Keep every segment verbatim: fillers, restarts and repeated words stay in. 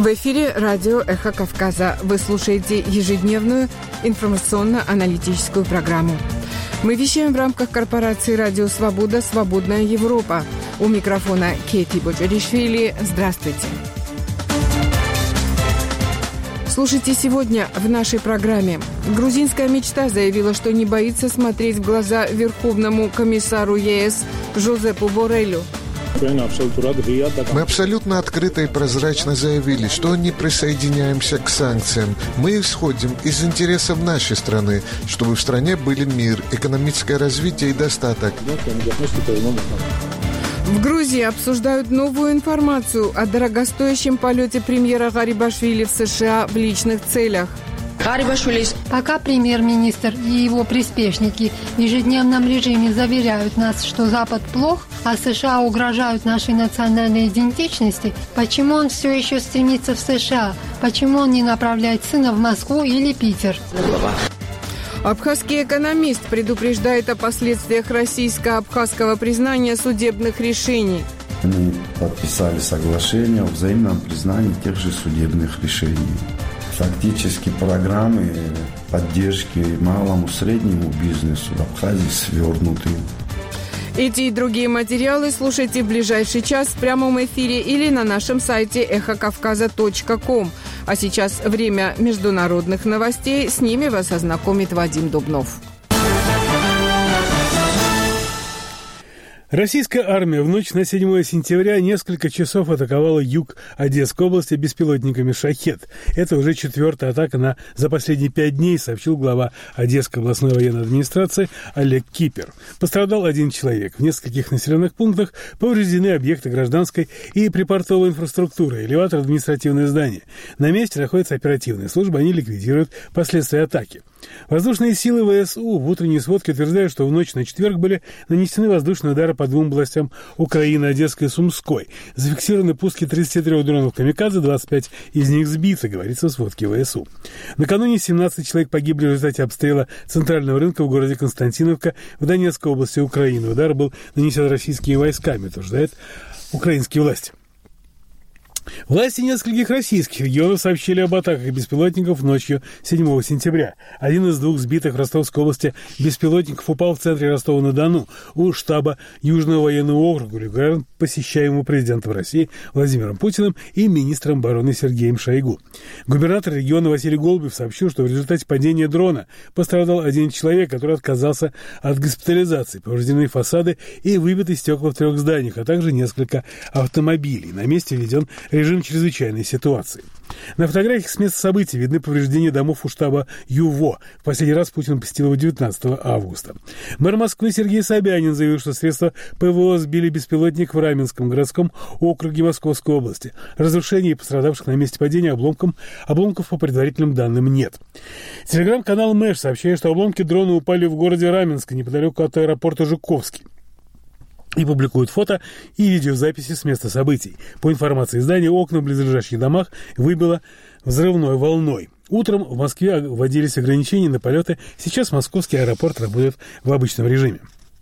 В эфире радио «Эхо Кавказа». Вы слушаете ежедневную информационно-аналитическую программу. Мы вещаем в рамках корпорации «Радио Свобода. Свободная Европа». У микрофона Кейти Боджаришвили. Здравствуйте. Слушайте сегодня в нашей программе. Грузинская мечта заявила, что не боится смотреть в глаза Верховному комиссару ЕС Жозепу Борреллу. Мы абсолютно открыто и прозрачно заявили, что не присоединяемся к санкциям. Мы исходим из интересов нашей страны, чтобы в стране были мир, экономическое развитие и достаток. В Грузии обсуждают новую информацию о дорогостоящем полете премьера Гарибашвили в США в личных целях. Пока премьер-министр и его приспешники в ежедневном режиме заверяют нас, что Запад плох, а США угрожают нашей национальной идентичности, почему он все еще стремится в США? Почему он не направляет сына в Москву или Питер? Абхазский экономист предупреждает о последствиях российско-абхазского признания судебных решений. Мы подписали соглашение о взаимном признании тех же судебных решений. Фактически программы поддержки малому и среднему бизнесу в Абхазии свернуты. Эти и другие материалы слушайте в ближайший час в прямом эфире или на нашем сайте эхо кавказа точка ком. А сейчас время международных новостей. С ними вас ознакомит Вадим Дубнов. Российская армия в ночь на седьмое сентября несколько часов атаковала юг Одесской области беспилотниками «Шахед». Это уже четвертая атака на, за последние пять дней, сообщил глава Одесской областной военной администрации Олег Кипер. Пострадал один человек. В нескольких населенных пунктах повреждены объекты гражданской и припортовой инфраструктуры, элеватор, административные здания. На месте находится оперативная служба, они ликвидируют последствия атаки. Воздушные силы ВСУ в утренней сводке утверждают, что в ночь на четверг были нанесены воздушные удары по двум областям Украины, Одесской и Сумской. Зафиксированы пуски тридцати трёх дронов «Камикадзе», двадцать пять из них сбиты, говорится в сводке ВСУ. Накануне семнадцать человек погибли в результате обстрела центрального рынка в городе Константиновка в Донецкой области Украины. Удар был нанесен российскими войсками, утверждают украинские власти. Власти нескольких российских регионов сообщили об атаках беспилотников ночью седьмого сентября. Один из двух сбитых в Ростовской области беспилотников упал в центре Ростова-на-Дону у штаба Южного военного округа, регулярно посещаемого президентом России Владимиром Путиным и министром обороны Сергеем Шойгу. Губернатор региона Василий Голубев сообщил, что в результате падения дрона пострадал один человек, который отказался от госпитализации, повреждены фасады и выбиты стекла в трех зданиях, а также несколько автомобилей. На месте введен режим чрезвычайной ситуации. На фотографиях с места событий видны повреждения домов у штаба ЮВО. В последний раз Путин посетил его девятнадцатого августа. Мэр Москвы Сергей Собянин заявил, что средства ПВО сбили беспилотник в Раменском городском округе Московской области. Разрушений и пострадавших на месте падения обломком, обломков по предварительным данным нет. Телеграм-канал Мэш сообщает, что обломки дрона упали в городе Раменске, неподалеку от аэропорта Жуковский. И публикуют фото и видеозаписи с места событий. По информации издания, окна в близлежащих домах выбило взрывной волной. Утром в Москве вводились ограничения на полеты. Сейчас московский аэропорт работает в обычном режиме.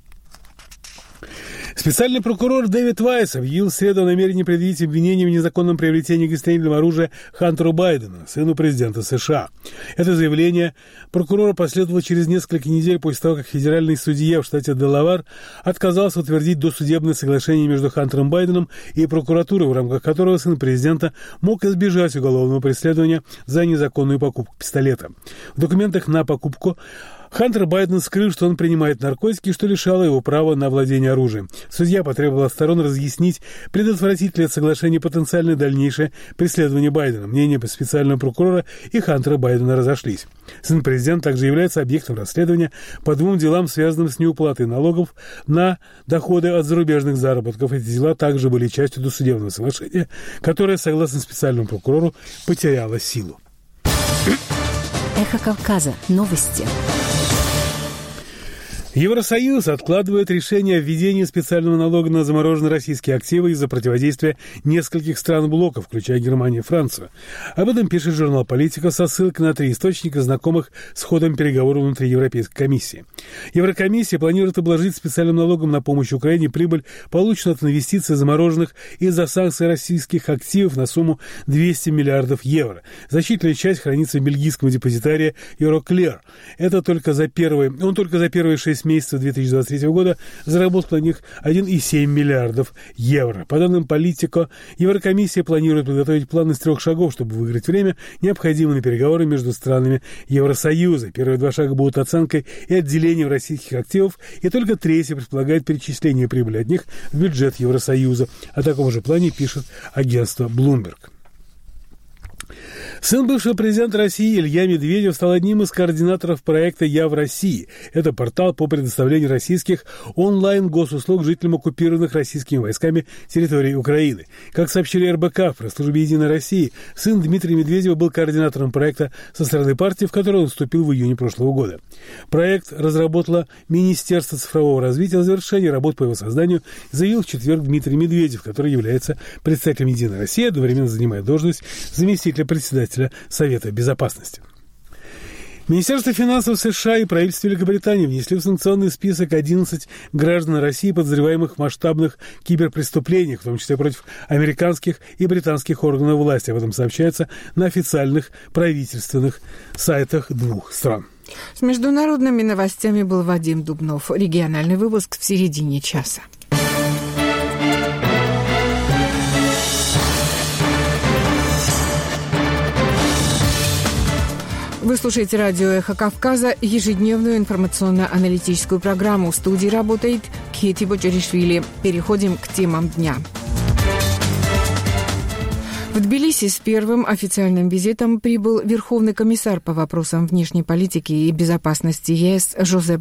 Специальный прокурор Дэвид Вайс объявил в среду о намерении предъявить обвинение в незаконном приобретении огнестрельного оружия Хантеру Байдену, сыну президента США. Это заявление прокурора последовало через несколько недель после того, как федеральный судья в штате Делавар отказался утвердить досудебное соглашение между Хантером Байденом и прокуратурой, в рамках которого сын президента мог избежать уголовного преследования за незаконную покупку пистолета. В документах на покупку Хантер Байден скрыл, что он принимает наркотики, что лишало его права на владение оружием. Судья потребовал от сторон разъяснить, предотвратит ли это соглашение потенциальное дальнейшее преследование Байдена. Мнения специального прокурора и Хантера Байдена разошлись. Сын президента также является объектом расследования по двум делам, связанным с неуплатой налогов на доходы от зарубежных заработков. Эти дела также были частью досудебного соглашения, которое, согласно специальному прокурору, потеряло силу. Эхо Кавказа. Новости. Евросоюз откладывает решение о введении специального налога на замороженные российские активы из-за противодействия нескольких стран блока, включая Германию и Францию. Об этом пишет журнал «Политика» со ссылкой на три источника, знакомых с ходом переговоров внутри Европейской комиссии. Еврокомиссия планирует обложить специальным налогом на помощь Украине прибыль, полученную от инвестиций замороженных из-за санкций российских активов на сумму двести миллиардов евро. Значительная часть хранится в бельгийском депозитарии Euroclear. Это только за первые, он только за первые шесть месяцев две тысячи двадцать третьего года заработал на них один целых семь десятых миллиардов евро. По данным «Политико», Еврокомиссия планирует подготовить план из трех шагов, чтобы выиграть время, необходимое на переговоры между странами Евросоюза. Первые два шага будут оценкой и отделением российских активов, и только третий предполагает перечисление прибыли от них в бюджет Евросоюза. О таком же плане пишет агентство Bloomberg. Сын бывшего президента России Илья Медведев стал одним из координаторов проекта «Я в России». Это портал по предоставлению российских онлайн-госуслуг жителям оккупированных российскими войсками территорий Украины. Как сообщили эр бэ ка в пресс-службе «Единой России», сын Дмитрия Медведева был координатором проекта со стороны партии, в которую он вступил в июне прошлого года. Проект разработало Министерство цифрового развития. На завершение работ по его созданию заявил в четверг Дмитрий Медведев, который является представителем «Единой России», одновременно занимая должность заместителя председателя Совета Безопасности. Министерство финансов США и правительство Великобритании внесли в санкционный список одиннадцать граждан России, подозреваемых в масштабных киберпреступлениях, в том числе против американских и британских органов власти. Об этом сообщается на официальных правительственных сайтах двух стран. С международными новостями был Вадим Дубнов. Региональный выпуск в середине часа. Вы слушаете радио «Эхо Кавказа», ежедневную информационно-аналитическую программу. В студии работает Кити Боджаришвили. Переходим к темам дня. В Тбилиси с первым официальным визитом прибыл Верховный комиссар по вопросам внешней политики и безопасности е эс Жозеп